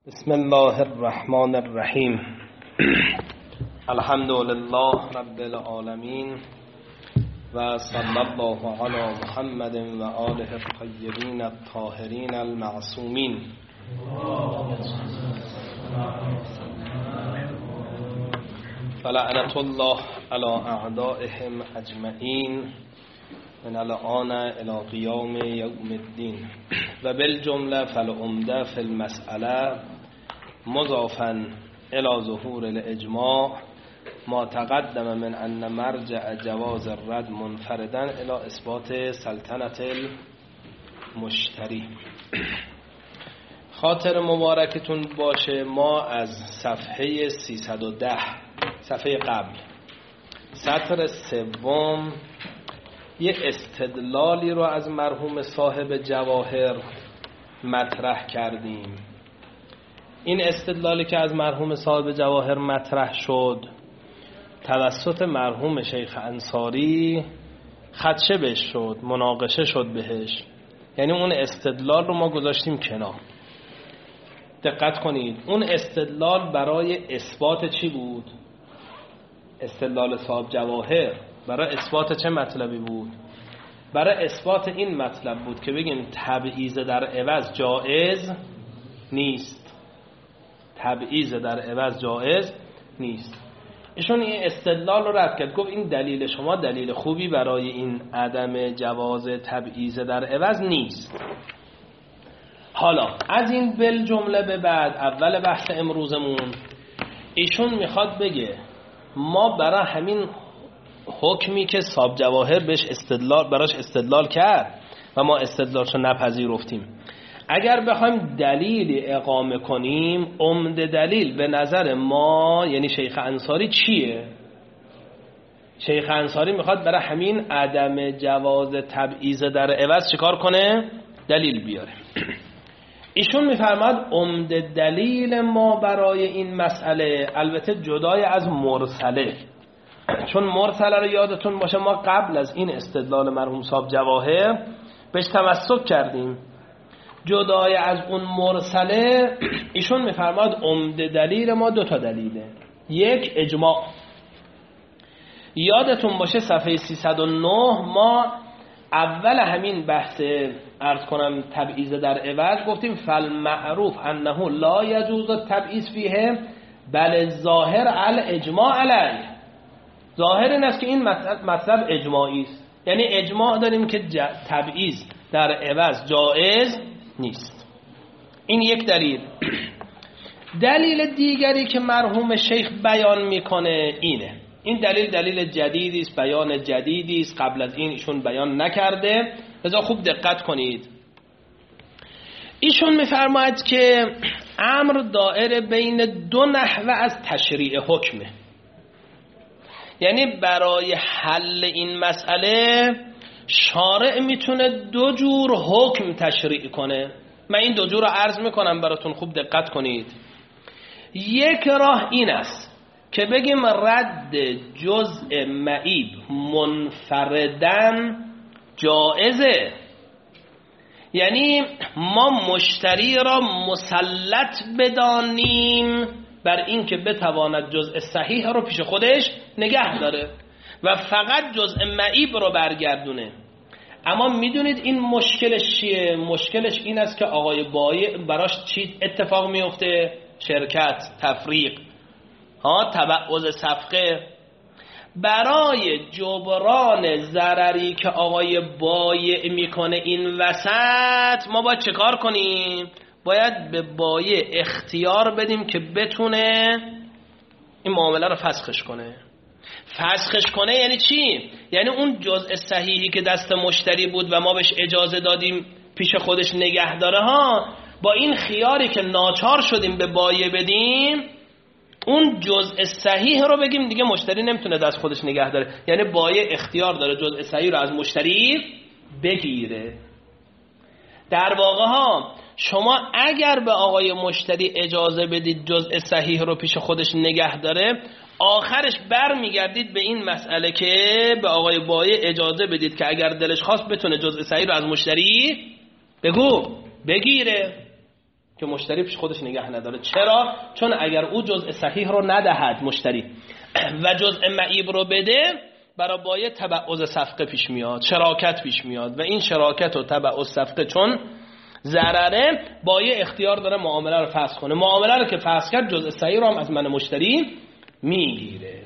بسم الله الرحمن الرحیم. الحمد لله رب العالمین و صلی الله علی محمد و آله الطیبین الطاهرین المعصومین. فلعنة الله علی اعدائهم اجمعین من الآن الى قیام یوم الدین. و بالجمله فالعمده فی المسئله مضافا الى ظهور الاجماع ما تقدم من ان مرجع جواز الرد منفردا الى اثبات سلطنت المشتری. خاطر مبارکتون باشه ما از صفحه 310 صفحه قبل سطر سوم یه استدلالی رو از مرحوم صاحب جواهر مطرح کردیم. این استدلالی که از مرحوم صاحب جواهر مطرح شد توسط مرحوم شیخ انصاری خدشه بهش شد، مناقشه شد بهش، یعنی اون استدلال رو ما گذاشتیم کنار. دقت کنید، اون استدلال برای اثبات چی بود؟ استدلال صاحب جواهر برای اثبات چه مطلبی بود؟ برای اثبات این مطلب بود که بگیم تبعیض در عوض جائز نیست. تبعیض در عوض جائز نیست. ایشون این استدلال رو رد کرد، گفت این دلیل شما دلیل خوبی برای این عدم جواز تبعیض در عوض نیست. حالا از این بالجمله به بعد اول بحث امروزمون ایشون میخواد بگه ما برای همین حکمی که صاحب جواهر براش استدلال کرد و ما استدلالشو نپذیرفتیم، اگر بخوایم دلیل اقامه کنیم عمده دلیل به نظر ما یعنی شیخ انصاری چیه؟ شیخ انصاری میخواد برای همین عدم جواز تبعیض در عوض چیکار کنه؟ دلیل بیاره. ایشون میفرماد عمده دلیل ما برای این مسئله، البته جدای از مرسله، چون مرسله رو یادتون باشه ما قبل از این استدلال مرحوم صاحب جواهر بهش تمسک کردیم، جدای از اون مرسله ایشون میفرماد عمده دلیل ما دو تا دلیله. یک اجماع، یادتون باشه صفحه 309 ما اول همین بحث عرض کنم تبعیض در عوض گفتیم فالمعروف انه لا یجوز التبعیض فیه بل ظاهر الاجماع علیه. ظاهر این است که این مطلب اجماعی است، یعنی اجماع داریم که تبعیض در عوض جائز نیست. این یک دلیل. دلیل دیگری که مرحوم شیخ بیان میکنه اینه، این دلیل جدیدی است، بیان جدیدی است، قبل از این ایشون بیان نکرده، لذا خوب دقت کنید. ایشون میفرماید که امر دائر بین دو نحوه از تشریع حکمه، یعنی برای حل این مسئله شارع میتونه دو جور حکم تشریع کنه. من این دو جور رو عرض میکنم براتون، خوب دقت کنید. یک راه این است که بگیم رد جزء معیب منفردن جائزه، یعنی ما مشتری را مسلط بدانیم بر این که بتواند جزء صحیح رو پیش خودش نگه داره و فقط جزء معیب رو برگردونه. اما میدونید این مشکلش چیه؟ مشکلش این است که آقای بایی براش چی اتفاق میفته؟ شرکت، تفریق، تبعوض صفقه. برای جبران ضرری که آقای بایی میکنه این وسط ما باید چه کار کنیم؟ باید به بایی اختیار بدیم که بتونه این معامله رو فسخش کنه. فسخش کنه یعنی چی؟ یعنی اون جزء صحیحی که دست مشتری بود و ما بهش اجازه دادیم پیش خودش نگه داره با این خیاری که ناچار شدیم به بایع بدیم اون جزء صحیح رو بگیم دیگه مشتری نمیتونه دست خودش نگه داره، یعنی بایع اختیار داره جزء صحیح رو از مشتری بگیره. در واقع شما اگر به آقای مشتری اجازه بدید جزء صحیح رو پیش خودش نگه داره، آخرش بر میگردید به این مسئله که به آقای بایع اجازه بدید که اگر دلش خواست بتونه جزء صحیح رو از مشتری بگیره. که مشتری پیش خودش نگه نداره. چرا؟ چون اگر او جزء صحیح رو ندهد مشتری و جزء معیب رو بده، برای بایع تبعض صفقه پیش میاد، شراکت پیش میاد و این شراکت و تبعض صفقه چون ضرره، بایع اختیار داره معامله رو فسخ کنه. معامله رو که فسخ کرد جزء صحیح رو هم از من مشتری میگیره.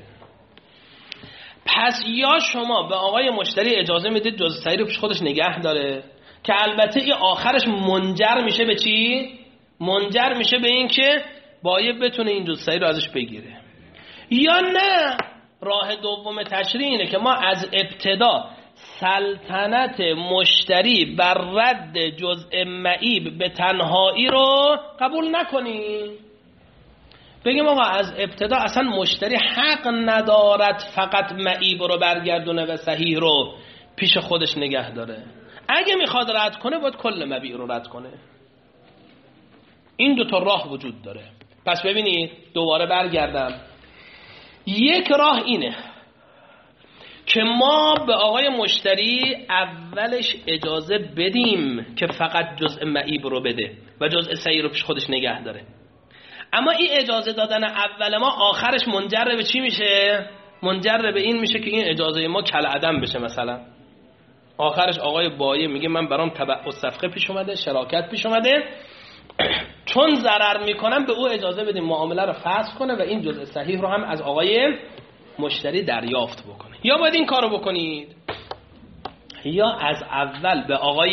پس یا شما به آقای مشتری اجازه میدید جزء صحیح رو پیش خودش نگه داره که البته این آخرش منجر میشه به چی؟ منجر میشه به این که بایع بتونه این جزء صحیح رو ازش بگیره. یا نه، راه دوم تشریع اینه که ما از ابتدا سلطنت مشتری بر رد جزء معیب به تنهایی رو قبول نکنیم. بگیم آقا از ابتدا اصلا مشتری حق ندارد فقط معیب رو برگردونه و صحیح رو پیش خودش نگه داره. اگه میخواد رد کنه باید کل مبیع رو رد کنه. این دو تا راه وجود داره. پس ببینید دوباره برگردم. یک راه اینه که ما به آقای مشتری اولش اجازه بدیم که فقط جزء معیب رو بده و جزء صحیح رو پیش خودش نگه داره. اما این اجازه دادن اول ما آخرش منجر به چی میشه؟ منجر به این میشه که این اجازه ما کالعدم بشه. مثلا آخرش آقای بایع میگه من برام تبعض صفقه پیش اومده، شراکت پیش اومده، چون ضرر میکنم به او اجازه بدیم معامله رو فسخ کنه و این جزء صحیح رو هم از آقای مشتری دریافت بکنه. یا باید این کارو بکنید یا از اول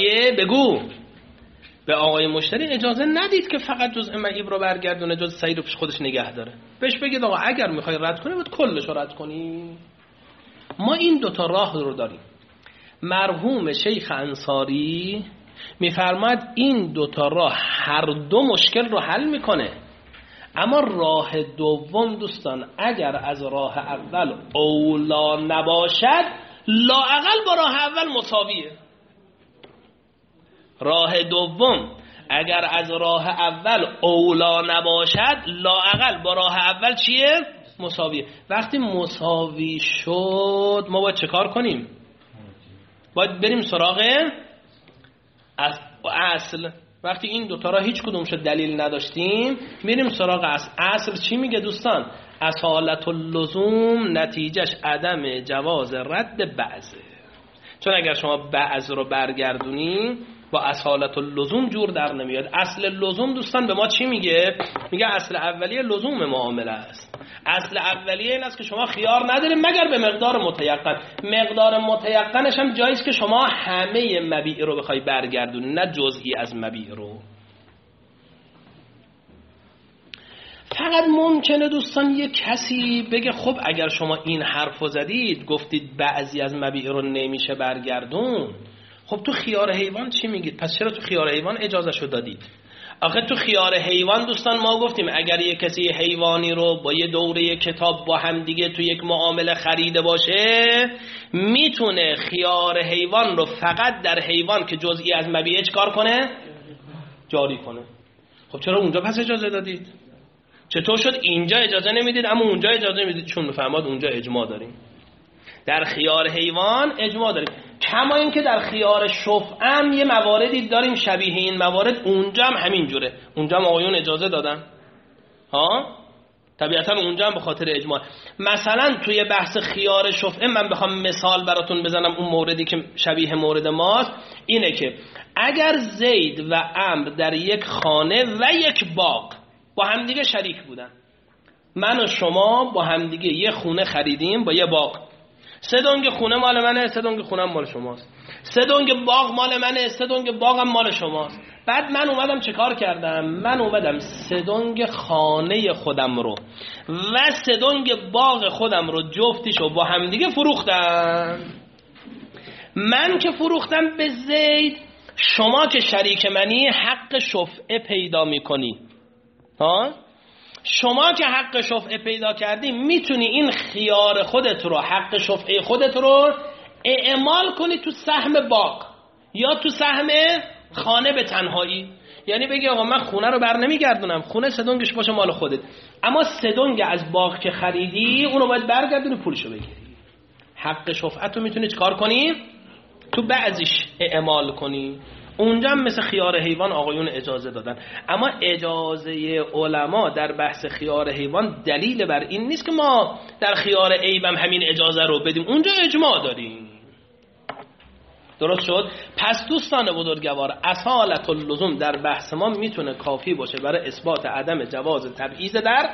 به آقای مشتری اجازه ندید که فقط جزء معیب رو برگردونه، جزء صحیح رو پیش خودش نگه داره. بهش بگید آقا اگر میخوای رد کنی باید کلش رو رد کنی. ما این دوتا راه رو داریم. مرحوم شیخ انصاری میفرماد این دوتا راه هر دو مشکل رو حل میکنه، اما راه دوم دوستان اگر از راه اول اولا نباشد لااقل با راه اول مساویه. راه دوم اگر از راه اول اولا نباشد لااقل با راه اول چیه؟ مساویه. وقتی مساوی شد ما باید چه کار کنیم؟ باید بریم سراغ اصل. وقتی این دوتا را هیچ کدومش دلیل نداشتیم میریم سراغ اصل. چی میگه دوستان؟ اصالت اللزوم نتیجهش عدم جواز رد بعضه. چون اگر شما بعض رو برگردونی با اصالت اللزوم جور در نمیاد. اصل لزوم دوستان به ما چی میگه؟ میگه اصل اولیه لزوم معامله است. اصل اولیه این است که شما خیار نداریم مگر به مقدار متیقن. مقدار متیقنش هم جاییست که شما همه مبیع رو بخوای برگردونی، نه جزئی از مبیع رو. فقط ممکنه دوستان یک کسی بگه خب اگر شما این حرفو زدید گفتید بعضی از مبیع رو نمیشه برگردون، خب تو خیار حیوان چی میگید؟ پس چرا تو خیار حیوان اجازهشو دادید؟ آخه تو خیار حیوان دوستان ما گفتیم اگر یک کسی حیوانی رو با یه دوره کتاب با هم دیگه تو یک معامله خریده باشه میتونه خیار حیوان رو فقط در حیوان که جزئی از مبیع کار کنه؟ جاری کنه. خب چرا اونجا پس اجازه دادید؟ چطور شد اینجا اجازه نمیدید اما اونجا اجازه نمیدید؟ چون میفهماد اونجا اجماع داریم. در خیار حیوان اجماع داریم. کما این که در خیار شفعم یه مواردی داریم شبیه این موارد، اونجا هم همین جوره. اونجا هم آقایون اجازه دادن. طبیعتا اونجا هم به خاطر اجماع. مثلا توی بحث خیار شفعه من بخوام مثال براتون بزنم، اون موردی که شبیه مورد ماست اینه که اگر زید و عمرو در یک خانه و یک باغ با همدیگه شریک بودن، من و شما با همدیگه یه خونه خریدیم با یه باغ، 3 دنگ خونه مال منه، 3 دنگ خونم مال شماست، 3 دنگ باغ مال منه، 3 دنگ باغم مال شماست. بعد من اومدم چه کار کردم؟ من اومدم 3 دنگ خانه خودم رو و 3 دنگ باغ خودم رو جفتیشو با همدیگه فروختم. من که فروختم به زید، شما که شریک منی حق شفعه پیدا میکنی. شما که حق شفعه پیدا کردی میتونی این خیار خودت رو، حق شفعه خودت رو اعمال کنی تو سهم باغ یا تو سهم خانه به تنهایی. یعنی بگی آقا من خونه رو بر نمیگردونم، خونه 3 دنگش باشه مال خودت، اما 3 دنگ از باغ که خریدی اونو باید برگردونی پولشو بگیری. حق شفعت رو میتونی چکار کنی؟ تو بعضیش اعمال کنی. اونجا هم مثل خیار حیوان آقایون اجازه دادن. اما اجازه علما در بحث خیار حیوان دلیل بر این نیست که ما در خیار عیبم همین اجازه رو بدیم، اونجا اجماع داریم. درست شد؟ پس دوستان بزرگوار، اصالت اللزوم در بحث ما میتونه کافی باشه برای اثبات عدم جواز تبعیض در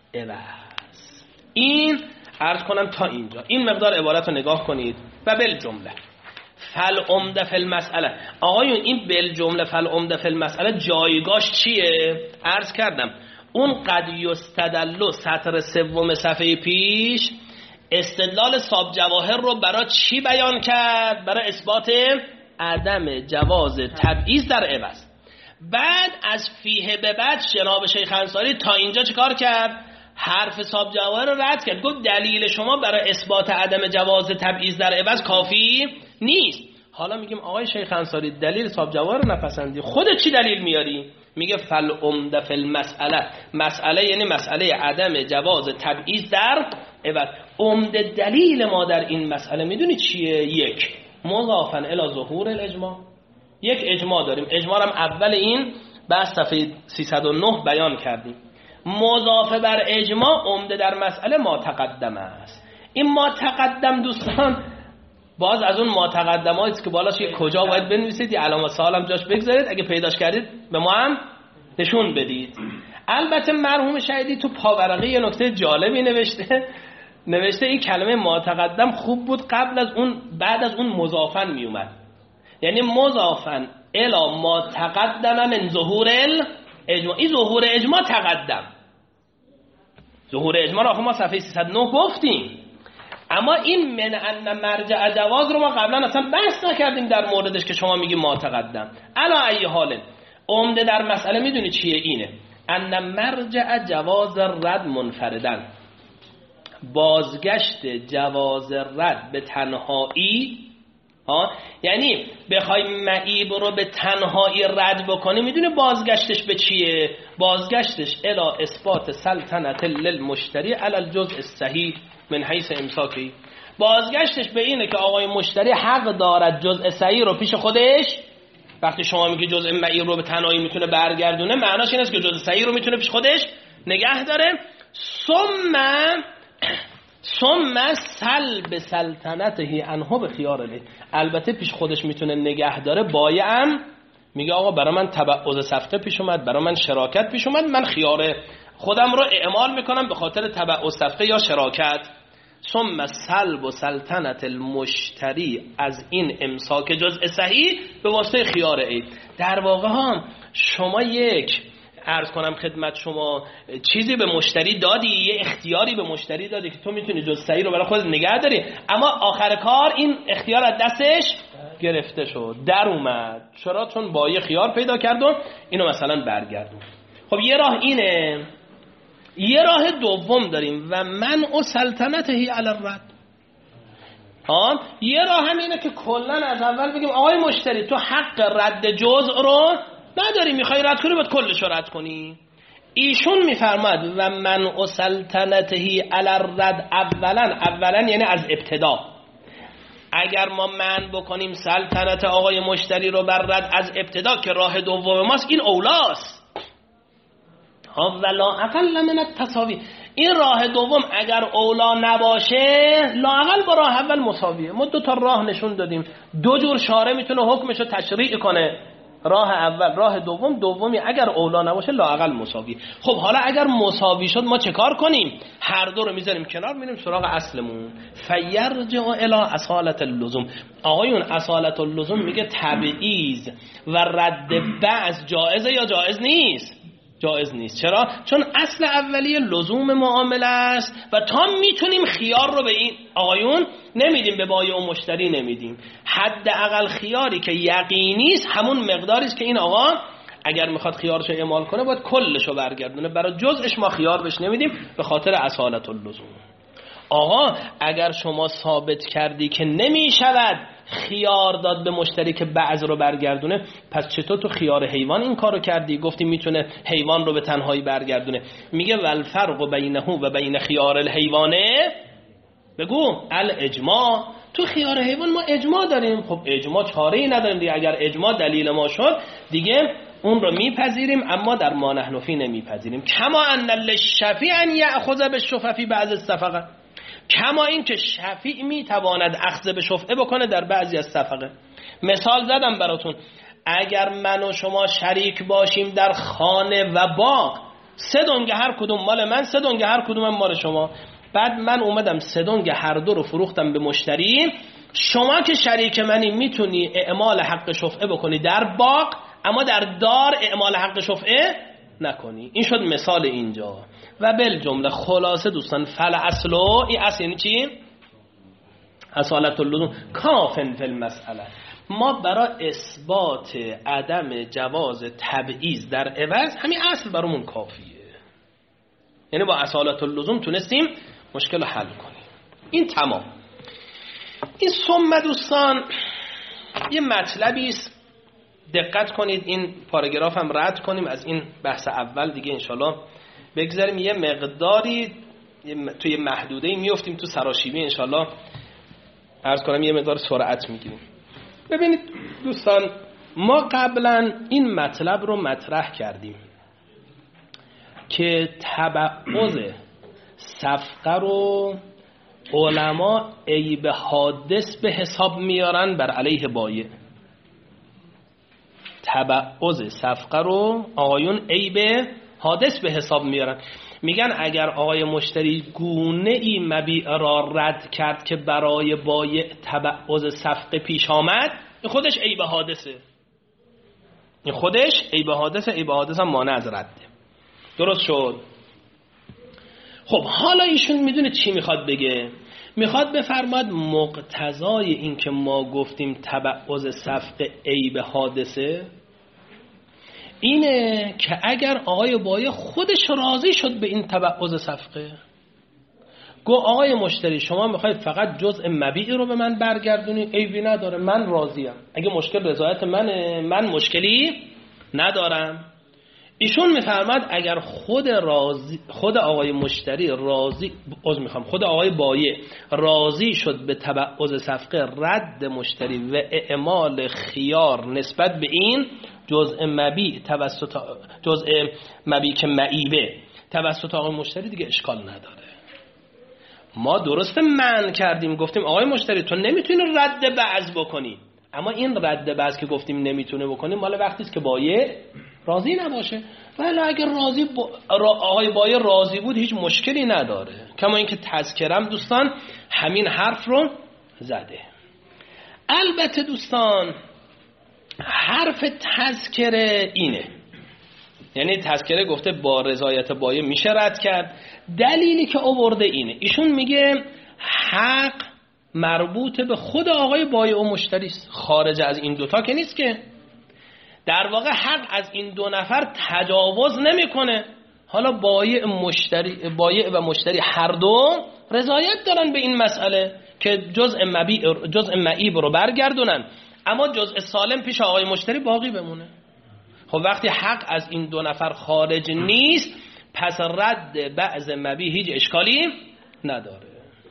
عوض. این عرض کنم تا اینجا. این مقدار عبارت رو نگاه کنید و بالجمله فالعمده فی المسئله. آقایون این بالجمله فالعمده فی المسئله جایگاش چیه؟ عرض کردم اون قد یستدل سطر سوم صفحه پیش استدلال صاحب جواهر رو برای چی بیان کرد؟ برای اثبات عدم جواز تبعیض در عوض. بعد از فیه به بعد جناب شیخ انصاری تا اینجا چیکار کرد؟ حرف صاحب جواهر رو رد کرد، گفت دلیل شما برای اثبات عدم جواز تبعیض در عوض کافی نیست. حالا میگیم آقای شیخ انصاری دلیل صاحب جواهر رو نپسندی، خودت چی دلیل میاری؟ میگه فالعمده فی المسئله. مسئله یعنی مسئله عدم جواز تبعیض در عوض. عمده دلیل ما در این مسئله میدونی چیه؟ یک، مضافا الی ظهور الاجماع. یک اجماع داریم، اجماع هم اول این بحث صفحه 309 بیان کردیم. مضافه بر اجماع عمده در مسئله ما تقدم است. این ما تقدم دوستان باز از اون ما تقدمایی که بالاش کجا باید بنویسید، یه علامت سوال هم جاش بگذارید، اگه پیداش کردید به ما هم نشون بدید. البته مرحوم شهیدی تو پاورقی یه نکته جالبی نوشته این کلمه ما تقدم خوب بود قبل از اون، بعد از اون مضافن می اومد، یعنی مضافن الی ما تقدم من ظهور الاجماع. این ظهور اجماع تقدم، ظهور اجماع رو ما صفحه 309 گفتیم، اما این من ان مرجع جواز رو ما قبلا اصلا بحث نکردیم در موردش که شما میگی ما تقدم. علا ای حال عمده در مسئله میدونی چیه؟ اینه ان مرجع جواز رد منفردن، بازگشت جواز رد به تنهایی، یعنی بخوای معیب رو به تنهایی رد بکنی، میدونی بازگشتش به چیه؟ بازگشتش الی اثبات سلطنت للمشتری علی الجزء الصحیح من حیث امساکی. بازگشتش به اینه که آقای مشتری حق دارد جزء صحیح رو پیش خودش، وقتی شما میگی جزء معیب رو به تنهایی میتونه برگردونه، معناش این است که جزء صحیح رو میتونه پیش خودش نگه داره. ثم سلب سلطنته عنه به خیار له. البته پیش خودش میتونه نگه داره، بایعم میگه آقا برای من تبعض صفقه پیش اومد، برای من شراکت پیش اومد، من خیار خودم رو اعمال میکنم به خاطر تبعض صفقه یا شراکت. ثم سلب سلطنت المشتری از این امساک جزء صحیح به واسطه خیار عیب. در واقع هم شما یک عرض کنم خدمت شما چیزی به مشتری دادی، یه اختیاری به مشتری دادی که تو میتونی جزء صحیح رو برای خودت نگه داری، اما آخر کار این اختیار از دستش گرفته شد، در اومد. چرا؟ چون با یه خیار پیدا کردم اینو مثلا برگردون. خب یه راه اینه. یه راه دوم داریم و منع سلطنته علی الرد. یه راه هم اینه که کلا از اول بگیم آقای مشتری تو حق رد جزء رو نداری، میخوای رد کنی باید کلش رو رد کنی. ایشون میفرماد و منع سلطنته علی الرد اولا یعنی از ابتدا. اگر ما منع بکنیم سلطنت آقای مشتری رو بر رد از ابتدا که راه دوم ماست، این اولاست. ولا اقل من التساوی. این راه دوم اگر اولا نباشه لااقل با راه اول مساویه. ما دو تا راه نشون دادیم، دو جور شارع میتونه حکمشو تشریع کنه، راه اول، راه دومی اگر اولا نباشه لااقل مساوی. خب حالا اگر مساوی شد ما چه کار کنیم؟ هر دو رو میذاریم کنار، میریم سراغ اصلمون. فیرجع الی اصالت اللزوم. آقایون اصالت اللزوم میگه تبعیض و رد بعض جائزه یا جائز نیست؟ جائز نیست. چرا؟ چون اصل اولیه لزوم معامله است و تا میتونیم خیار رو به این آقایون نمیدیم، به بایع و مشتری نمیدیم. حداقل خیاری که یقینی است همون مقداری است که این آقا اگر میخواد خیارشو اعمال کنه باید کلشو برگردونه، برای جزءش ما خیار بهش نمیدیم به خاطر اصالت اللزوم. آقا اگر شما ثابت کردی که نمیشود خیار داد به مشتری که بعض رو برگردونه، پس چطور تو خیار حیوان این کارو کردی؟ گفتی میتونه حیوان رو به تنهایی برگردونه. میگه والفرق بینه و بین خیار الحیوانه، بگو الاجماع. تو خیار حیوان ما اجماع داریم. خب اجماع چاره‌ای نداریم دیگه، اگر اجماع دلیل ما شد دیگه اون رو میپذیریم، اما در ما نحن فی نمیپذیریم. کما ان للشفیع ان یاخذ بالشفع بعض الصفقه، کما این که شفیع میتواند اخذ به شفعه بکنه در بعضی از صفقه. مثال زدم براتون، اگر من و شما شریک باشیم در خانه و باغ، 3 دنگ هر کدوم مال من، 3 دنگ هر کدوم مال شما، بعد من اومدم 3 دنگ هر دو رو فروختم به مشتری، شما که شریک منی میتونی اعمال حق شفعه بکنی در باغ، اما در دار اعمال حق شفعه نکنی. این شد مثال اینجا. و بالجمله خلاصه دوستان، فل اصلو، این اصل یعنی چی؟ اصالت اللزوم کافن فی المسئله. ما برای اثبات عدم جواز تبعیض در عوض همین اصل برامون کافیه، یعنی با اصالت اللزوم تونستیم مشکل رو حل کنیم. این تمام. این ثم دوستان یه مطلبی است، دقت کنید، این پاراگراف هم رد کنیم، از این بحث اول دیگه انشالله بگذاریم، یه مقداری توی محدوده‌ای میافتیم تو سراشیبی، انشالله عرض کنم یه مقدار سرعت میگیریم. ببینید دوستان، ما قبلا این مطلب رو مطرح کردیم که تبعض صفقه رو علما عیب حادث به حساب میارن بر علیه بایع. تبعض صفقه رو آقایون عیب حادث به حساب میارن، میگن اگر آقای مشتری گونه ای مبیع را رد کرد که برای بایع تبعض صفقه پیش آمد، این خودش عیب حادثه، این خودش عیب حادثه، عیب حادثه هم مانع از رده. درست شد؟ خب حالا ایشون میدونه چی میخواد بگه؟ میخواد بفرماد مقتضای این که ما گفتیم تبعض صفقه عیب حادثه اینه که اگر آقای بایع خودش راضی شد به این تبعض صفقه، گو آقای مشتری شما میخواید فقط جزء مبیع رو به من برگردونی، عیبی نداره، من راضیم، اگه مشکل رضایت منه من مشکلی ندارم. ایشون میفرماد اگر خود آقای مشتری راضی، خود آقای بایع راضی شد به تبعض صفقه، رد مشتری و اعمال خیار نسبت به این جزء مبیع که معیبه توسط آقای مشتری، دیگه اشکال نداره. ما درست منع کردیم، گفتیم آقای مشتری تو نمیتونی رد بعض بکنی، اما این رد بعض که گفتیم نمیتونه بکنی مال وقتی است که بایع راضی نباشه. ولی اگر آقای بایع راضی بود هیچ مشکلی نداره. کما اینکه تذکرم دوستان همین حرف رو زده. البته دوستان حرف تذکره اینه، یعنی تذکره گفته با رضایت بایع میشه رد کرد، دلیلی که آورده اینه، ایشون میگه حق مربوط به خود آقای بایع و مشتری است، خارج از این دوتا که نیست، که در واقع حق از این دو نفر تجاوز نمیکنه. حالا بایع و مشتری هر دو رضایت دارن به این مسئله که جزء معیب رو برگردونن، اما جزء سالم پیش آقای مشتری باقی بمونه. خب وقتی حق از این دو نفر خارج نیست، پس رد بعض مبیع هیچ اشکالی نداره.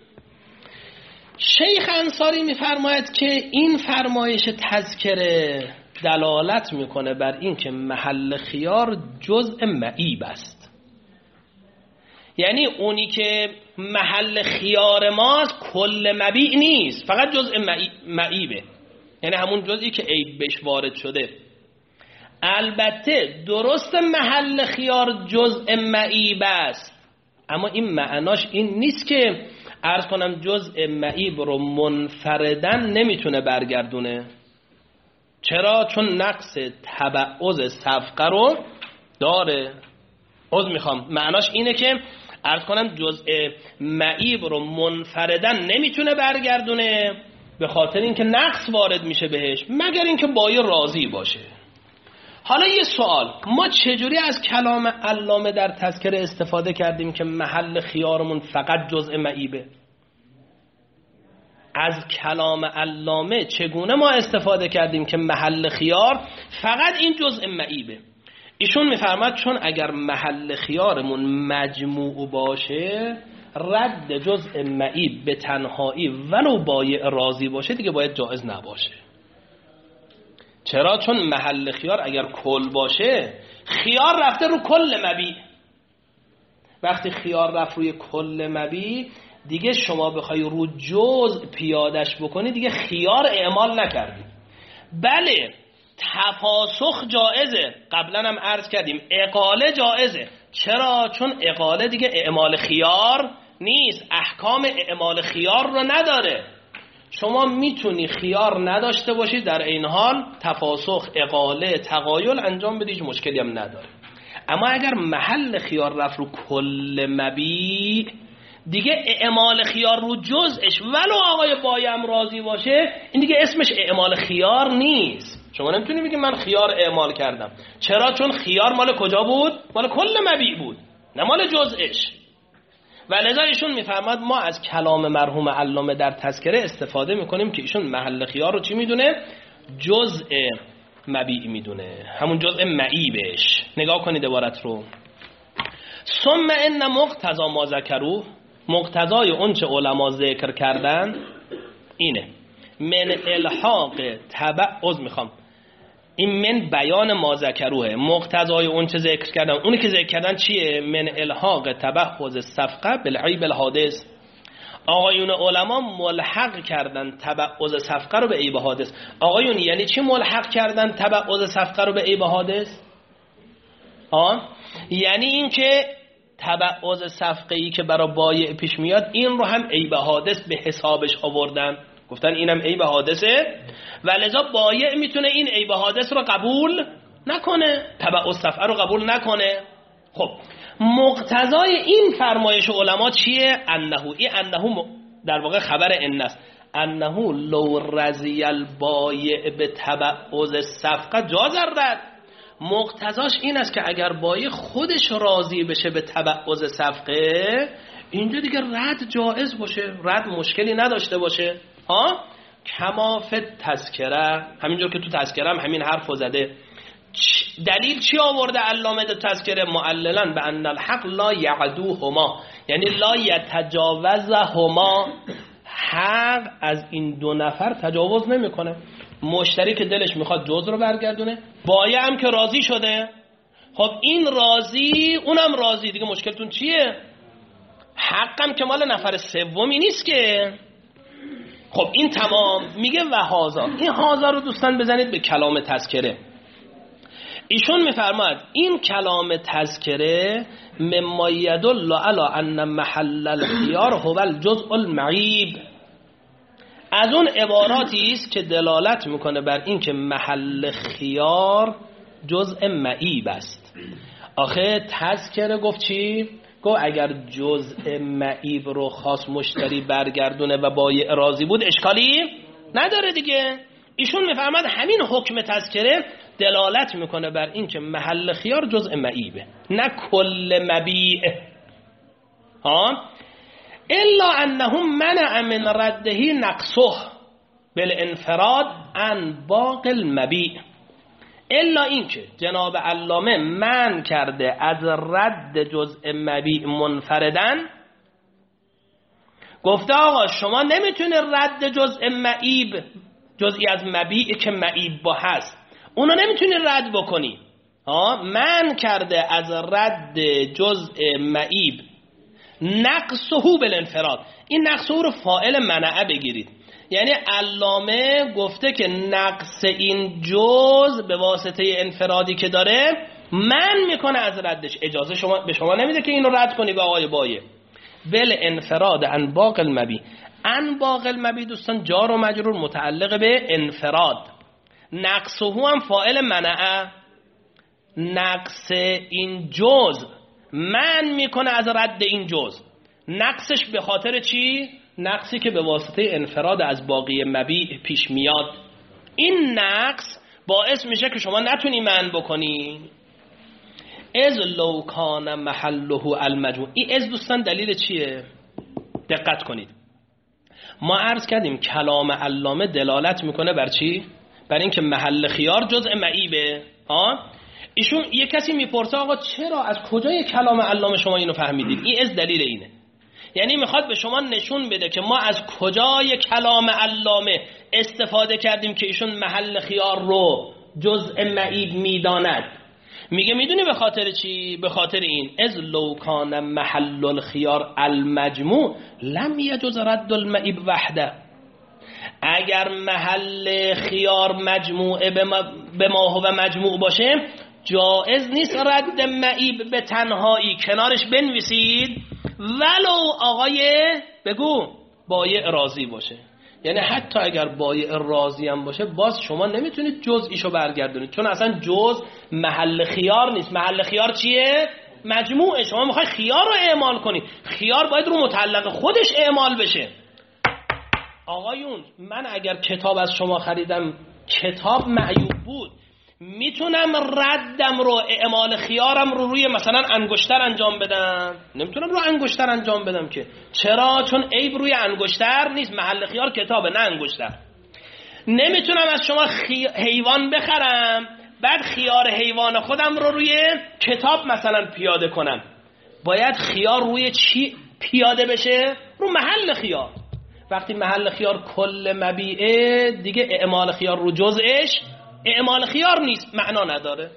شیخ انصاری میفرماید که این فرمایش تذکره دلالت میکنه بر این که محل خیار جزء معیب است، یعنی اونی که محل خیار ماست کل مبیع نیست، فقط جزء معیبه، یعنی همون جزئی که عیب بهش وارد شده. البته درست محل خیار جزء معیب است، اما این معناش این نیست که عرض کنم جزء معیب رو منفردن نمیتونه برگردونه. چرا؟ چون نقص تبعض صفقه رو داره. معناش اینه که عرض کنم جزء معیب رو منفردن نمیتونه برگردونه، به خاطر اینکه نقص وارد میشه بهش، مگر اینکه بایع راضی باشه. حالا یه سوال، ما چجوری از کلام علامه در تذکره استفاده کردیم که محل خیارمون فقط جزء معیبه؟ از کلام علامه چگونه ما استفاده کردیم که محل خیار فقط این جزء معیبه؟ ایشون میفرماد چون اگر محل خیارمون مجموع باشه رد جزء معیب به تنهایی ولو بایع راضی باشه دیگه باید جایز نباشه. چرا؟ چون محل خیار اگر کل باشه، خیار رفته رو کل مبیع. وقتی خیار رفت روی کل مبیع دیگه شما بخوای رو جزء پیادش بکنی دیگه خیار اعمال نکردی. بله تفاسخ جائزه، قبلا هم عرض کردیم اقاله جائزه. چرا؟ چون اقاله دیگه اعمال خیار نیست، احکام اعمال خیار رو نداره. شما میتونی خیار نداشته باشی در این حال تفاسخ، اقاله، تغایل انجام بدی، مشکلی هم نداره. اما اگر محل خیار رفت رو کل مبیع دیگه اعمال خیار رو جزءش ولو آقای بایم راضی باشه این دیگه اسمش اعمال خیار نیست. شما نمیتونی بگی من خیار اعمال کردم. چرا؟ چون خیار مال کجا بود؟ مال کل مبیع بود، نه مال جزءش. و لذا ایشون میفرماد ما از کلام مرحوم علامه در تذکره استفاده میکنیم که ایشون محل خیار رو چی میدونه؟ جزء مبیع میدونه، همون جزء معیبش. نگاه کنید عبارت رو. ثم ان مقتضا ما ذکروه، مقتضای اون چه علما ذکر کردن اینه، من الحاق تبعض، میخوام این من بیان ما ذکروه، مقتضای اون چه ذکر کردن، اونی که ذکر کردن چیه؟ من الحاق تبعض صفقه بالعیب الحادث. آقایون علما ملحق کردن تبعض صفقه رو به عیب حادث. آقایون یعنی چی ملحق کردن تبعض صفقه رو به عیب حادث؟ یعنی این که تبعض صفقه‌ای که برای بایع پیش میاد این رو هم عیب حادث به حسابش آوردن، گفتن اینم عیب حادثه و لذا بایع میتونه این عیب حادث رو قبول نکنه، تبعض صفقه رو قبول نکنه. خب مقتضای این فرمایش علما چیه؟ انه در واقع خبر ان است، انه لو رضی البایع به تبعض صفقه جاز الرد. مقتضاش این است که اگر بایع خودش راضی بشه به تبعض صفقه اینجا دیگه رد جایز باشه، رد مشکلی نداشته باشه. کما فی تذکره، همینجور که تو تذکره هم همین حرف زده. دلیل چی آورده علامه در تذکره؟ معللا به ان الحق لا یعدوهما، یعنی لا یتجاوزهما، حق از این دو نفر تجاوز نمیکنه. مشتری که دلش میخواد جز رو برگردونه، بایع هم که راضی شده، خب این راضی اونم راضی، دیگه مشکلتون چیه؟ حقم که مال نفر سومی نیست که. خب این تمام. میگه و هازا، این هازا رو دوستان بزنید به کلام تذکره. ایشون میفرماید این کلام تذکره مما یدل علی ان محل الخیار هو الجزء المعیب، از اون عباراتی است که دلالت میکنه بر این که محل خیار جزء معیب است. آخه تذکره گفت چی؟ گفت اگر جزء معیب رو خاص مشتری برگردونه و بایع راضی بود اشکالی نداره دیگه. ایشون میفرماد همین حکم تذکره دلالت میکنه بر این که محل خیار جزء معیبه، نه کل مبیع. الا انه منع من رده نقصه بالانفراد عن باقی المبیع، الا این که جناب علامه منع کرده از رد جزء مبیع منفردن. گفته آقا شما نمیتونه رد جزء معیب، جزئی از مبیع که معیب با هست، اونو نمیتونی رد بکنی. منع کرده از رد جزء معیب نقصه بالانفراد. این نقصه رو فاعل منعه بگیرید، یعنی علامه گفته که نقص این جزء به واسطه انفرادی که داره منع میکنه از ردش، اجازه به شما نمیده که اینو رد کنی به آقای بایع. بالانفراد عن باقی المبیع، عن باقی المبیع دوستان جار و مجرور متعلق به انفراد، نقصه هم فاعل منعه. نقص این جزء من میکنه از رد این جزء، نقصش به خاطر چی؟ نقصی که به واسطه انفراد از باقی مبیع پیش میاد. این نقص باعث میشه که شما نتونی منع بکنی. از لو کان محله المجموع، این از دوستان دلیل چیه؟ دقت کنید. ما عرض کردیم کلام علامه دلالت میکنه بر چی؟ بر این که محل خیار جزء معیبه. ایشون یه کسی میپرسه آقا چرا، از کجای کلام علامه شما اینو فهمیدید؟ این از دلیل اینه. یعنی میخواد به شما نشون بده که ما از کجای کلام علامه استفاده کردیم که ایشون محل خیار رو جزء معیب میداند. میگه میدونی به خاطر چی؟ به خاطر این از لو کان محل الخیار المجموع لم یجوز رد المعیب وحده. اگر محل خیار مجموعه به ما هو مجموع باشه جائز نیست رد معیب به تنهایی. کنارش بنویسید ولو آقای بگو بایع راضی باشه. یعنی حتی اگر بایع راضی هم باشه باز شما نمیتونید جزئیشو برگردونید، چون اصلا جز محل خیار نیست. محل خیار چیه؟ مجموعه. شما میخوای خیار رو اعمال کنی، خیار باید رو متعلق خودش اعمال بشه. آقایون من اگر کتاب از شما خریدم کتاب معیوب بود، میتونم ردم رو اعمال خیارم رو روی مثلا انگشتر انجام بدم؟ نمیتونم رو انگشتر انجام بدم که. چرا؟ چون عیب روی انگشتر نیست، محل خیار کتابه نه انگشتر. نمیتونم از شما حیوان بخرم بعد خیار حیوان خودم رو روی کتاب مثلا پیاده کنم. باید خیار روی چی پیاده بشه؟ رو محل خیار. وقتی محل خیار کل مبیعه دیگه اعمال خیار رو جزءش اعمال خیار نیست، معنا نداره.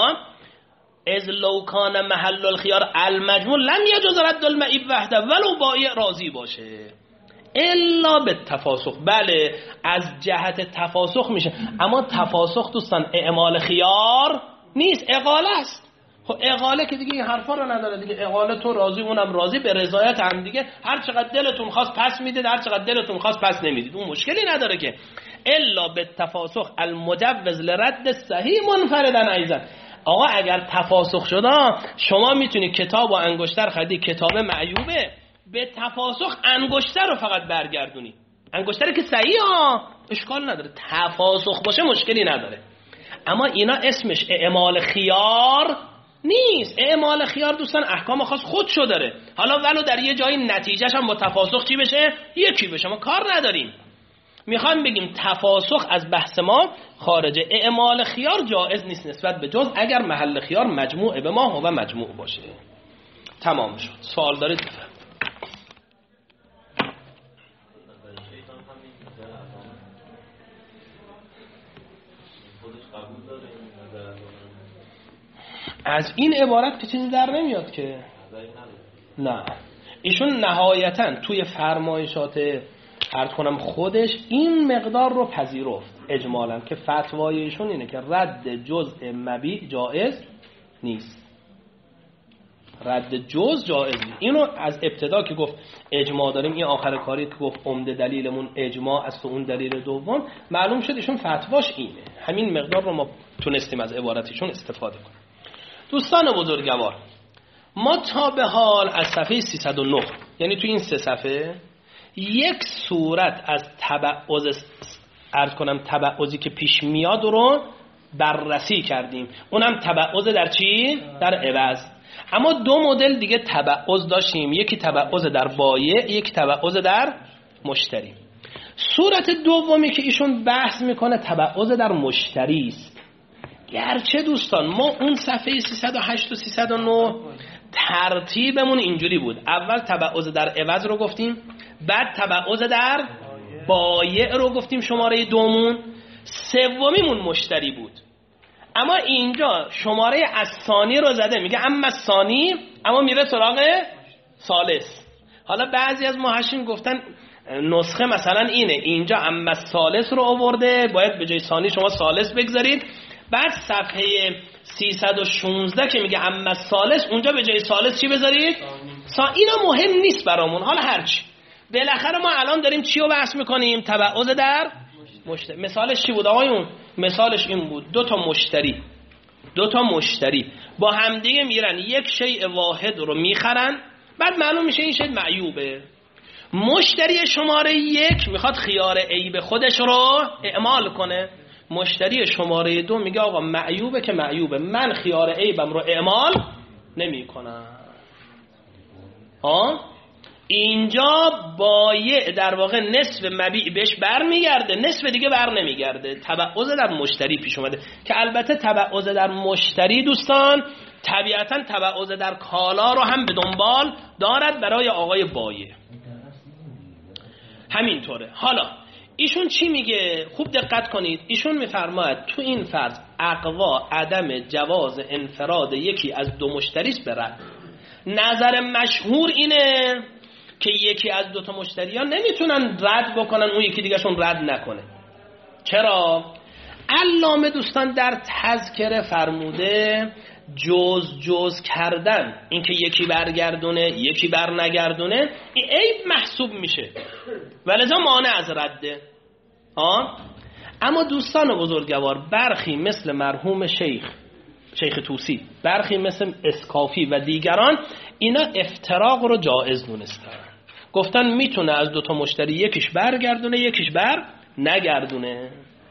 از لو کان محل الخیار المجموع لم یجوز رد المعیب وحده ولو بایع راضی باشه الا بالتفاسخ. بله از جهت تفاسخ میشه، اما تفاسخ دوستان اعمال خیار نیست، اقاله است. خب اقاله که دیگه این حرفا رو نداره دیگه. اقاله تو راضی اونم راضی، به رضایت هم دیگه، هر چقدر دلتون خواست پس میدید، هر چقدر دلتون خواست پس نمیدید، اون مشکلی نداره که. الا بالتفاسخ المجوز لرد صحیح منفردا ایضا. آقا اگر تفاسخ شده شما میتونی کتاب و انگشتر خریدی، کتاب معیوبه، به تفاسخ انگشتر رو فقط برگردونی. انگشتر که صحیح اشکال نداره، تفاسخ باشه مشکلی نداره. اما اینا اسمش اعمال خیار نیست. اعمال خیار دوستان احکام خاص خودشو داره. حالا ولو در یه جایی نتیجهش هم با تفاسخ چی بشه؟ یکی بشه، ما کار نداریم. میخوایم بگیم تفاسخ از بحث ما خارجه. اعمال خیار جائز نیست نسبت به جز اگر محل خیار مجموعه به ما و مجموع باشه. تمام شد. سوال دارید؟ از این عبارت که چیزی در نمیاد که. نه ایشون نهایتاً توی فرمایشات عرض کنم خودش این مقدار رو پذیرفت اجمالاً که فتوای ایشون اینه که رد جزء مبیع جائز نیست. رد جز جائز نیست. اینو از ابتدا که گفت اجماع داریم، این آخر کاری که گفت عمده دلیلمون اجماع است و اون دلیل دوم، معلوم شد ایشون فتواش اینه. همین مقدار رو ما تونستیم از عبارتشون استفاده کنیم. دوستان بزرگوار، ما تا به حال از صفحه 309 یعنی تو این 3 صفحه یک صورت از تبعضی که پیش میاد رو بررسی کردیم. اونم تبعض در چی؟ در عوض. اما 2 مدل دیگه تبعض داشتیم، یکی تبعض در بایع، یکی تبعض در مشتری. صورت دومی که ایشون بحث میکنه تبعض در مشتری است. گرچه دوستان ما اون صفحه 308 و 309 ترتیبمون اینجوری بود، اول تبعض در عوض رو گفتیم، بعد تبعض در بایع رو گفتیم شماره دومون، سومیمون مشتری بود. اما اینجا شماره از ثانی رو زده، میگه اما ثانی، اما میره سراغ ثالث. حالا بعضی از محشین گفتن نسخه مثلا اینه، اینجا اما ثالث رو آورده، باید به جای ثانی شما ثالث بگذارید. بعد صفحه 316 که میگه اما ثالث، اونجا به جای ثالث چی بذارید؟ اینا مهم نیست برامون، حالا هرچی. بالاخره ما الان داریم چی رو بحث میکنیم؟ تبعض در مشتری. مثالش چی بود آقایون؟ مثالش این بود، 2 تا مشتری با همدیگه میرن یک شیء واحد رو میخرن، بعد معلوم میشه این شیء معیوبه. مشتری شماره 1 میخواد خیار عیب خودش رو اعمال کنه، مشتری شماره 2 میگه آقا معیوبه که معیوبه، من خیار عیبم رو اعمال نمی کنم. اینجا بایع در واقع نصف مبیع بهش بر میگرده، نصف دیگه بر نمیگرده. تبعض در مشتری پیش اومده که البته تبعض در مشتری دوستان طبیعتا تبعض در کالا رو هم به دنبال دارد برای آقای بایع. همینطوره. حالا ایشون چی میگه؟ خوب دقت کنید. ایشون میفرماید تو این فرض اقوا عدم جواز انفراد یکی از دو مشتریست به رد. نظر مشهور اینه که یکی از دو تا مشتریان نمیتونن رد بکنن اون یکی دیگه شون رد نکنه. چرا؟ علامه دوستان در تذکره فرموده جز کردن، اینکه یکی برگردونه یکی بر نگردونه، این عیب محسوب میشه ولذا مانع از رده. اما دوستان بزرگوار برخی مثل مرحوم شیخ طوسی، برخی مثل اسکافی و دیگران اینا افتراق رو جایز دونستن، گفتن میتونه از دوتا مشتری یکیش برگردونه یکیش بر نگردونه.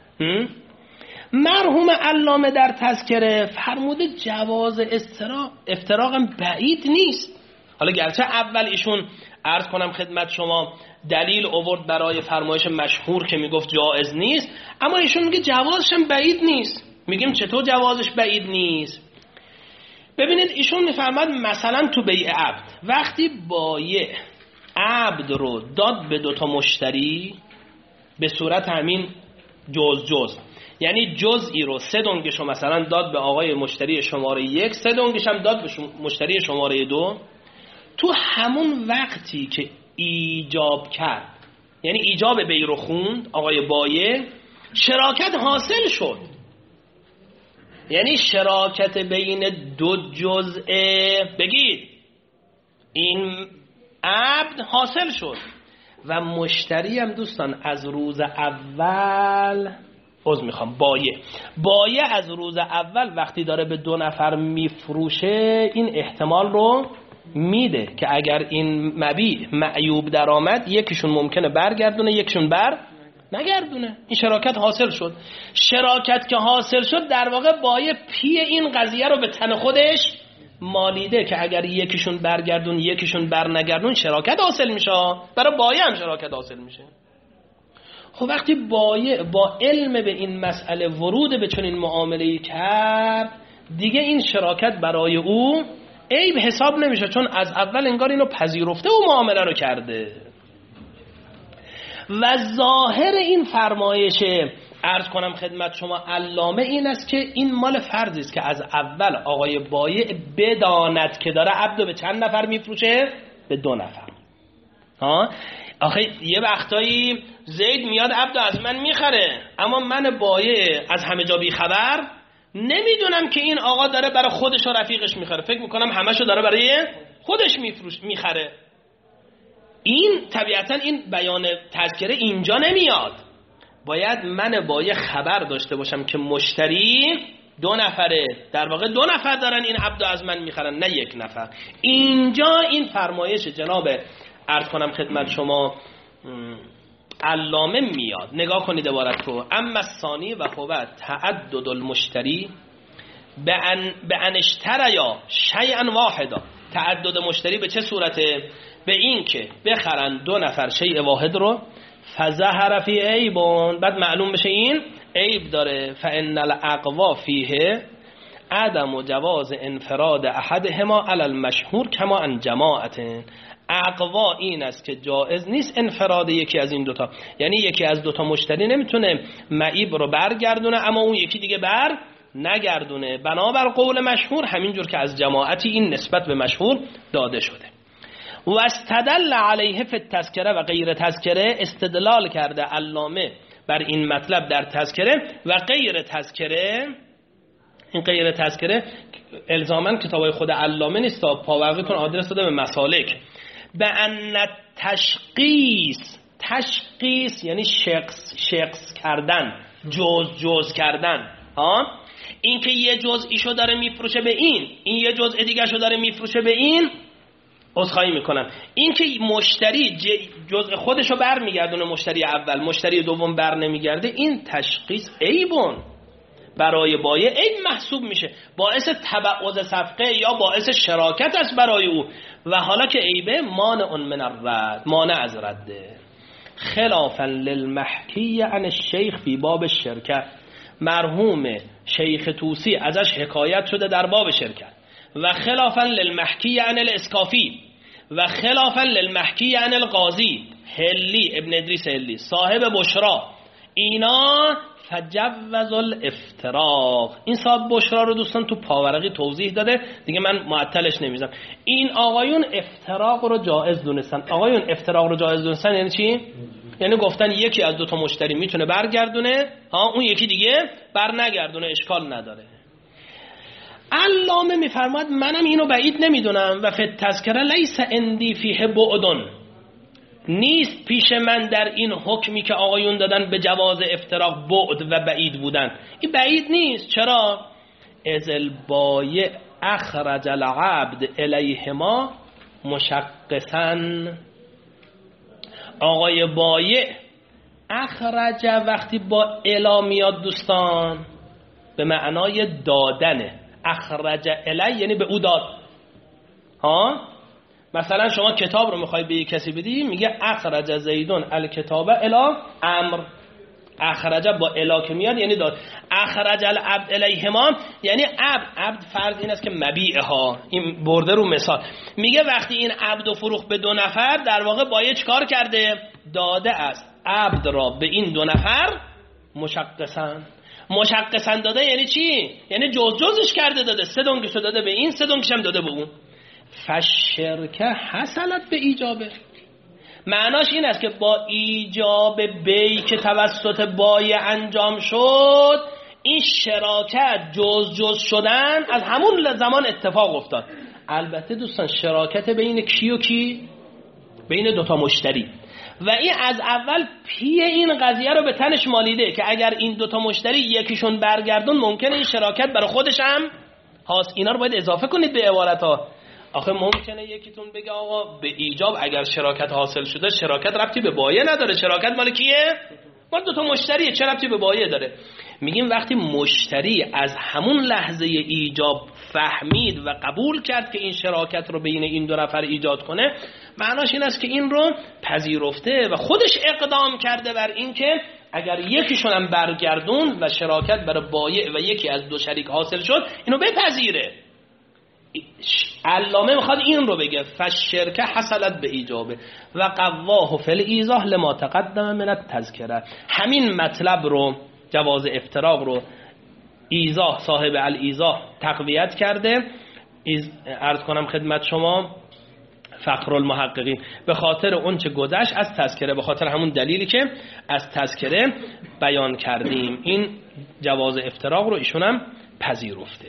مرحوم علامه در تذکره فرموده جواز افتراق بعید نیست. حالا گرچه اول ایشون عرض کنم خدمت شما دلیل آورد برای فرمایش مشهور که میگفت جایز نیست، اما ایشون میگه جوازش هم بعید نیست. میگیم چطور جوازش بعید نیست؟ ببینید ایشون میفرماد مثلا تو بیع عبد وقتی بایع عبد رو داد به دوتا مشتری به صورت همین جز یعنی جزئی رو 3 دنگش رو مثلا داد به آقای مشتری شماره 1، 3 دنگش هم داد به مشتری شماره 2، تو همون وقتی که ایجاب کرد یعنی ایجاب بیع رو خوند آقای بایع، شراکت حاصل شد. یعنی شراکت بین دو جزء بگید این عبد حاصل شد و مشتری هم دوستان از روز اول بایع از روز اول وقتی داره به 2 نفر میفروشه این احتمال رو میده که اگر این مبیع معیوب در آمد یکیشون ممکنه برگردونه یکیشون بر نگردونه. این شراکت حاصل شد. شراکت که حاصل شد در واقع بایع پی این قضیه رو به تن خودش مالیده که اگر یکیشون برگردون یکیشون بر نگردون شراکت حاصل میشه، برای بایع هم شراکت حاصل میشه. خب وقتی بایع با علم به این مسئله ورود به چنین معامله‌ای کرد دیگه این شراکت برای او عیب حساب نمیشه، چون از اول انگار اینو پذیرفته و معامله رو کرده. و ظاهر این فرمایش عرض کنم خدمت شما علامه این است که این مال فرضی است که از اول آقای بایع بداند که داره عبدو به چند نفر میفروشه؟ به 2 نفر. آخه یه وقتایی زید میاد عبدو از من میخره اما من بایع از همه جا بی خبر نمیدونم که این آقا داره برای خودش و رفیقش میخره، فکر میکنم همشو داره برای خودش میخره. این طبیعتا این بیان تذکره اینجا نمیاد. باید من بایع خبر داشته باشم که مشتری 2 نفره، در واقع 2 نفر دارن این عبدو از من میخرن نه 1 نفر. اینجا این فرمایش جناب عرض کنم خدمت شما علامه میاد. نگاه کنید عبارت رو. اما الثانی و هو تعدد المشتری به ان اشتریا شیئا واحدا. تعدد مشتری به چه صورته؟ به این که بخرن 2 نفر شیء واحد رو فظهر فی عیبون، بعد معلوم بشه این عیب داره. فان الاقوا فیه عدم جواز انفراد احدهما علی المشهور کما ان جماعت. اقوا این است که جائز نیست انفراد یکی از این دوتا، یعنی یکی از دوتا مشتری نمیتونه معیب رو برگردونه اما اون یکی دیگه بر نگردونه، بنابر قول مشهور، همینجور که از جماعتی این نسبت به مشهور داده شده. و استدل علیه فی التذکره و غیر تذکره، استدلال کرده علامه بر این مطلب در تذکره و غیر تذکره. این غیر تذکره الزاماً کتابای خود علامه نیست، تا پاورقیتون آدرس داده به مسالک. به ان تشخیص یعنی شخص کردن، جز کردن. این که یه جزئیشو داره میفروشه به این یه جزء دیگه شو داره میفروشه به این، عذرخواهی میکنم، این که مشتری جزء خودشو بر میگردونه مشتری اول، مشتری دوم بر نمیگرده، این تشخیص عیبون برای بایع عیب محسوب میشه، باعث تبعض صفقه یا باعث شراکت است برای او و حالا که عیبه مانع من الرد، مانع از رده. خلافا للمحکی عن الشیخ فی باب الشرکت، مرحوم شیخ طوسی ازش حکایت شده در باب شرکت. و خلافا للمحکی عن الاسکافی، و خلافا للمحکی عن القاضی هلی ابن ادریس هلی صاحب بشرا اینا فجوز الافتراق. این صاحب بشرا رو دوستان تو پاورقی توضیح داده دیگه، من معطلش نمیزم. این آقایون افتراق رو جایز دونستن. آقایون افتراق رو جایز دونستن یعنی چی؟ یعنی گفتن یکی از دو تا مشتری میتونه برگردونه، اون یکی دیگه بر نگردونه، اشکال نداره. علامه میفرماد منم اینو بعید نمیدونم و فی تذکره لیس عندی فیه بعدن، نیست پیش من در این حکمی که آقایون دادن به جواز افتراق بعد و بعید بودن. این بعید نیست. چرا؟ از البایع اخرج العبد الیهما مشقصا. آقای بایع اخرج وقتی با الا میاد دوستان به معنای دادنه. اخرج الی یعنی به او داد. مثلا شما کتاب رو میخوای به کسی بدی، میگه اخرج زیدون الکتاب الی امر. اخرج با الا که میاد یعنی داد. اخرج العبد الیهما یعنی عبد فرض این است که مبیعه ها، این برده رو مثال. میگه وقتی این عبد و فروخت به دو نفر، در واقع بایع چیکار کرده؟ داده است عبد را به این دو نفر مشقصن داده. یعنی چی؟ یعنی جزش کرده داده. 3 دنگشو داده به این، 3 دنگش هم داده به اون. فشرکه حصلت به ایجابه. معناش این است که با ایجاب بی که توسط بایع انجام شد، این شراکت جز شدن از همون زمان اتفاق افتاد. البته دوستان شراکت بین کی و کی؟ بین 2 تا مشتری. و این از اول پی این قضیه رو به تنش مالیده که اگر این 2 تا مشتری یکیشون برگردون ممکنه این شراکت برای خودش هم اینا رو باید اضافه کنید به عبارت‌ها. آخه ممکنه یکیتون بگه آقا به ایجاب اگر شراکت حاصل شده، شراکت ربطی به بایع نداره، شراکت مال کیه؟ مال 2 تا مشتریه، چه ربطی به بایع داره؟ میگیم وقتی مشتری از همون لحظه ایجاب فهمید و قبول کرد که این شراکت رو بین این 2 نفر ایجاد کنه، معناش این است که این رو پذیرفته و خودش اقدام کرده بر این که اگر یکیشون هم برگردون و شراکت برای بایع و یکی از 2 شریک حاصل شد، اینو بپذیره. علامه میخواد این رو بگه فشرکه حصلت به ایجابه و قواه فی الایضاح لما تقدم من التذکره. همین مطلب رو، جواز افتراق رو، ایضاح صاحب الایضاح تقویت کرده. عرض کنم خدمت شما فخر المحققین به خاطر اون چه گذشت از تذکره، به خاطر همون دلیلی که از تذکره بیان کردیم، این جواز افتراق رو ایشون هم پذیرفته.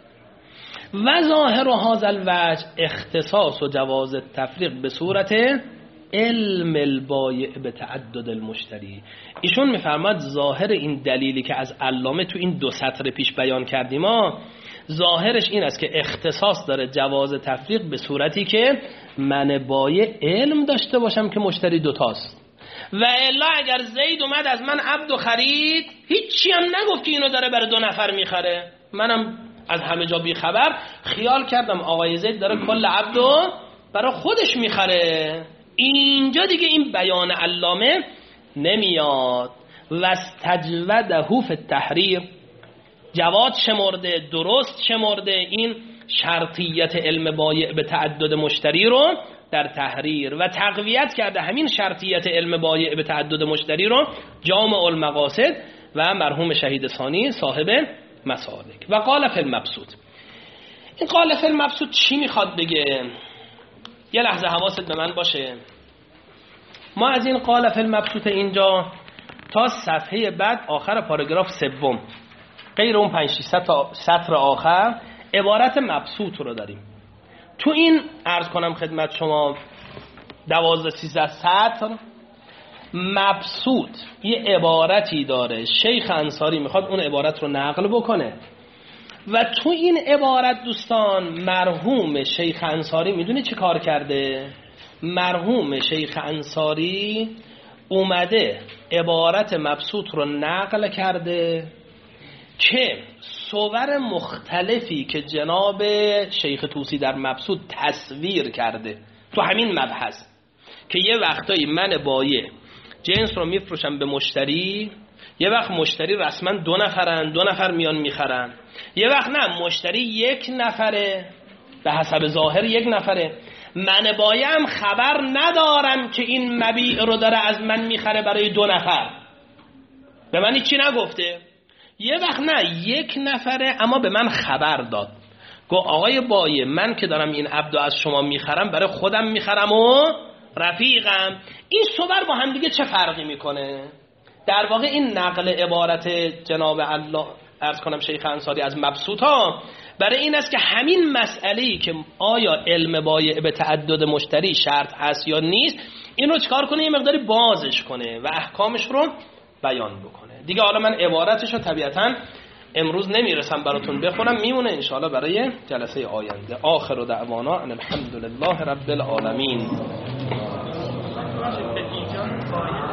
و ظاهر هذا الوجه اختصاص و جواز تفریق به صورت علم البایع به تعدد المشتری. ایشون میفرماد ظاهر این دلیلی که از علامه تو این 2 سطر پیش بیان کردیم ظاهرش این است که اختصاص داره جواز تفریق به صورتی که من بایع علم داشته باشم که مشتری 2 تاست. و الا اگر زید اومد از من عبد خرید، هیچی هم نگفت که اینو داره برای 2 نفر میخره، منم از همه جا بی خبر خیال کردم آقای زید داره کل عبدو برای خودش میخره. اینجا دیگه این بیان علامه نمیاد. و استجوده فی التحریر، جواد شمرده، درست شمرده این شرطیت علم بایع به تعدد مشتری رو در تحریر و تقویت کرده همین شرطیت علم بایع به تعدد مشتری رو جامع المقاصد و مرحوم شهید ثانی صاحب مسالک. و قال فی المبسوط. این قال فی المبسوط چی میخواد بگه؟ یه لحظه حواست به من باشه. ما از این قال فی المبسوط اینجا تا صفحه بعد آخر پاراگراف 3 غیر اون 5-6 سطر آخر عبارت مبسوط رو داریم. تو این عرض کنم خدمت شما 12-13 سطر مبسوط یه عبارتی داره، شیخ انصاری میخواد اون عبارت رو نقل بکنه و تو این عبارت دوستان مرحوم شیخ انصاری میدونی چه کار کرده؟ مرحوم شیخ انصاری اومده عبارت مبسوط رو نقل کرده که صور مختلفی که جناب شیخ طوسی در مبسوط تصویر کرده تو همین مبحث، که یه وقتایی من بایع جنس رو میفروشم به مشتری، یه وقت مشتری رسما 2 نفرن، 2 نفر میان میخرن، یه وقت نه مشتری 1 نفره به حسب ظاهر 1 نفره. من بایم خبر ندارم که این مبیع رو داره از من میخره برای 2 نفر. به من هیچی نگفته. یه وقت نه 1 نفره اما به من خبر داد، گو آقای بایه من که دارم این عبدو از شما میخرم برای خودم میخرم و رفیقم. این صور با هم دیگه چه فرقی میکنه؟ در واقع این نقل عبارت جناب الله عرض کنم شیخ انصاری از مبسوط ها برای این است که همین مسئله‌ای که آیا علم بایع به تعدد مشتری شرط هست یا نیست، این رو چکار کنه؟ یه مقداری بازش کنه و احکامش رو بیان بکنه. دیگه حالا من عبارتش رو طبیعتاً امروز نمیرسم براتون بخونم، میمونه انشاءالله برای جلسه آینده. آخر دعوانا ان الحمدلله رب العالمین.